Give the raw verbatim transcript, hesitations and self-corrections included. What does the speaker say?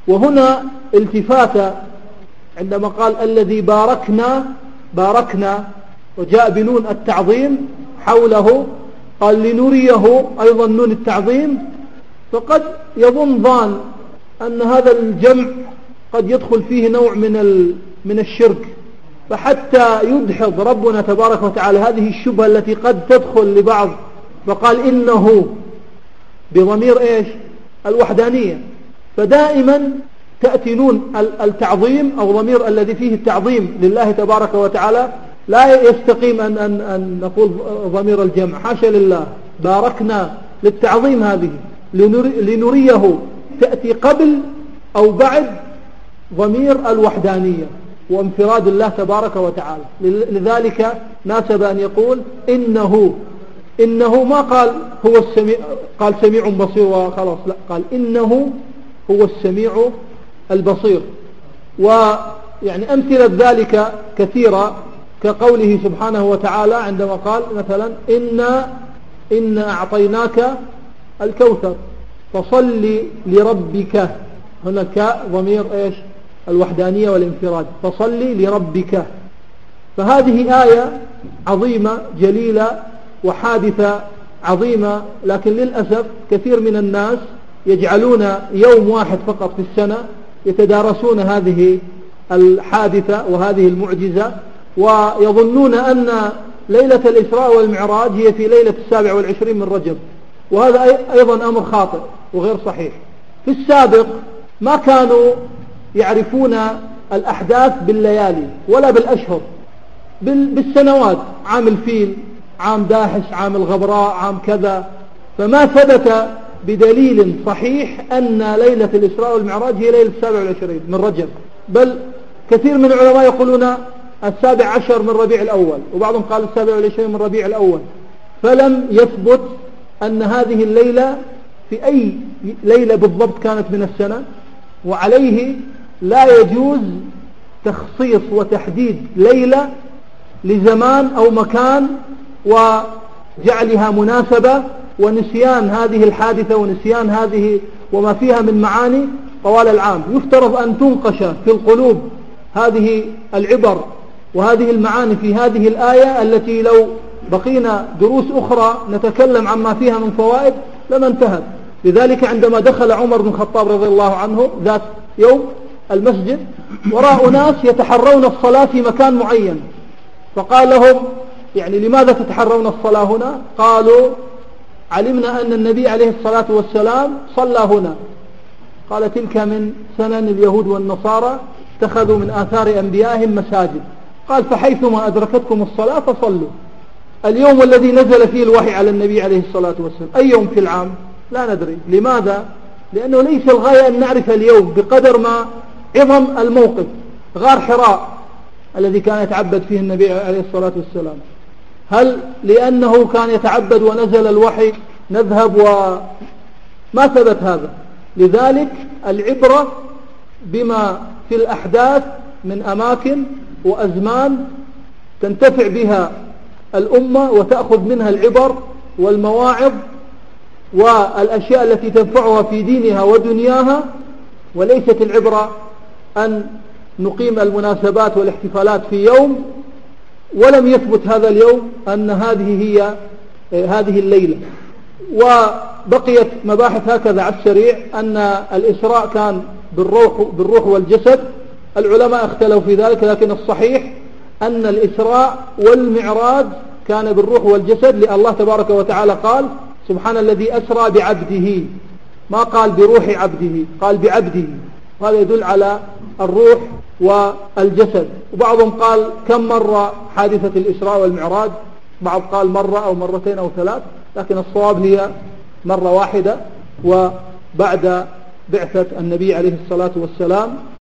وهنا التفاتة عندما قال الذي باركنا باركنا وجاء بنون التعظيم حوله، قال لنريه أيضا نون التعظيم، فقد يظن ظان أن هذا الجمع قد يدخل فيه نوع من من الشرك، فحتى يدحض ربنا تبارك وتعالى هذه الشبهة التي قد تدخل لبعض، فقال إنه بضمير إيش؟ الوحدانية. فدائما تأتي نون التعظيم أو ضمير الذي فيه التعظيم لله تبارك وتعالى، لا يستقيم أن, أن, أن نقول ضمير الجمع، حاشا لله. باركنا للتعظيم هذه، لنريه تأتي قبل أو بعد ضمير الوحدانية وانفراد الله تبارك وتعالى. لذلك ناسب أن يقول إنه إنه ما قال هو السميع، قال سميع بصير وخلاص، لا، قال إنه هو السميع البصير. ويعني أمثلة ذلك كثيرة، كقوله سبحانه وتعالى عندما قال مثلا إنا إنا أعطيناك الكوثر فصل لربك، هناك ضمير إيش؟ الوحدانية والانفراد، فصل لربك. فهذه آية عظيمة جليلة وحادثة عظيمة، لكن للأسف كثير من الناس يجعلون يوم واحد فقط في السنة يتدارسون هذه الحادثة وهذه المعجزة، ويظنون أن ليلة الإسراء والمعراج هي في ليلة السابع والعشرين من رجب، وهذا أيضا أمر خاطئ وغير صحيح. في السابق ما كانوا يعرفون الأحداث بالليالي ولا بالأشهر، بالسنوات، عام الفيل، عام داحس، عام الغبراء، عام كذا. فما ثبت بدليل صحيح أن ليلة الإسراء والمعراج هي ليلة السابع والعشرين من رجب، بل كثير من العلماء يقولون السابع عشر من ربيع الأول، وبعضهم قال السابع والعشرين من ربيع الأول. فلم يثبت أن هذه الليلة في أي ليلة بالضبط كانت من السنة، وعليه لا يجوز تخصيص وتحديد ليلة لزمان أو مكان وجعلها مناسبة، ونسيان هذه الحادثة ونسيان هذه وما فيها من معاني طوال العام. يفترض أن تنقش في القلوب هذه العبر وهذه المعاني في هذه الآية التي لو بقينا دروس أخرى نتكلم عما فيها من فوائد لما انتهت. لذلك عندما دخل عمر بن الخطاب رضي الله عنه ذات يوم المسجد وراء ناس يتحرون الصلاة في مكان معين، فقال لهم يعني لماذا تتحرون الصلاة هنا؟ قالوا علمنا أن النبي عليه الصلاة والسلام صلى هنا. قال تلك من سنن اليهود والنصارى، اتخذوا من آثار أنبيائهم مساجد. قال فحيثما أدركتكم الصلاة فصلوا. اليوم الذي نزل فيه الوحي على النبي عليه الصلاة والسلام أي يوم في العام؟ لا ندري. لماذا؟ لأنه ليس الغاية أن نعرف اليوم بقدر ما عظم الموقف. غار حراء الذي كان يتعبد فيه النبي عليه الصلاة والسلام، هل لأنه كان يتعبد ونزل الوحي نذهب؟ وما ثبت هذا. لذلك العبرة بما في الأحداث من أماكن وأزمان تنتفع بها الأمة وتأخذ منها العبر والمواعظ والأشياء التي تنفعها في دينها ودنياها، وليست العبرة أن نقيم المناسبات والاحتفالات في يوم ولم يثبت هذا اليوم أن هذه هي هذه الليلة. وبقيت مباحث هكذا على السريع، أن الإسراء كان بالروح, بالروح والجسد. العلماء اختلفوا في ذلك، لكن الصحيح أن الإسراء والمعراج كان بالروح والجسد، لأن الله تبارك وتعالى قال سبحان الذي أسرى بعبده، ما قال بروح عبده، قال بعبده. وهذا يدل على الروح والجسد. وبعضهم قال كم مرة حادثة الإسراء والمعراج، بعض قال مرة أو مرتين أو ثلاث، لكن الصواب هي مرة واحدة وبعد بعثة النبي عليه الصلاة والسلام.